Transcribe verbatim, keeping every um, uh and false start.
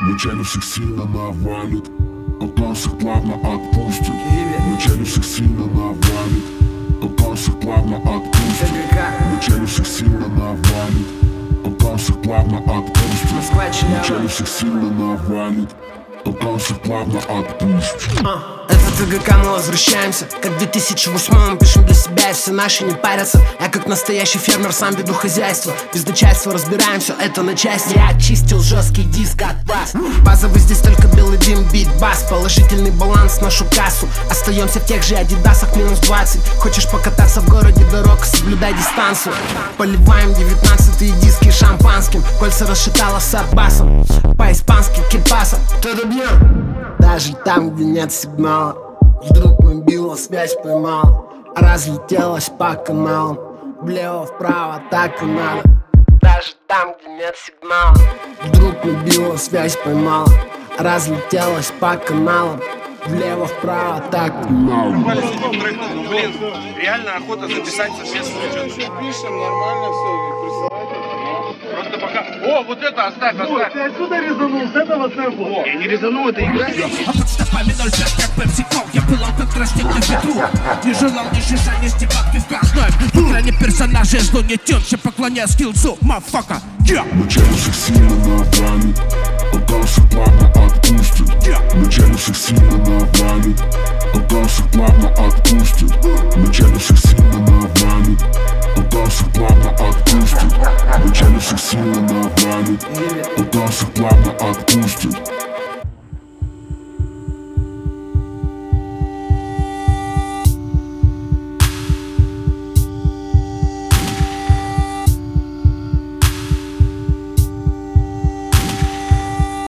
Вначале всех сильно навалит, потом всех плавно отпустит. Вначале всех сильно навалит, потом всех плавно отпустит. Вначале всех сильно навалит, потом всех плавно отпустит. Вначале всех сильно навалит, потом всех плавно отпустит. Это ТГК, мы возвращаемся, как в две тысячи восьмом. Пишем для себя, и все наши не парятся. Я как настоящий фермер сам веду хозяйство. Без начальства разбираем все это на части. Я очистил жесткий диск от вас. Базовый здесь только белый дым, бит, бас. Положительный баланс в нашу кассу. Остаемся в тех же адидасах, минус двадцать. Хочешь покататься в городе, дорог, соблюдай дистанцию. Поливаем девятнадцатые диски шампанским. Кольца расшатало с арбасом. По-испански кипаса. Даже там, где нет сигнала, вдруг мобила связь поймала. Разлетелась по каналам, влево-вправо так и надо. Даже там, где нет сигнала, вдруг мобила связь поймала. Разлетелась по каналам, влево-вправо так и надо. Ну блин, реально охота записать совместно что-то. Пишем, нормально все, Просто пока... О, вот это оставь, оставь. ты отсюда резанул, с этого сэмпла. Я не резанул, это игра. А под стопами ноль пять, как пепси-кол. Я пылал, как тростник на ветру. Не желал ни шиша, ни стебатки в каждом. В экране персонажей зло не тёнче, поклоняясь скиллцу, мафака. Вначале всех сильно навалит, потом всех плавно отпустит. Вначале всех сильно навалит, потом всех плавно отпустит. Вначале всех сильно навалит, потом всех плавно отпустит. Вначале всех сильно навалит, потом всех плавно отпустит.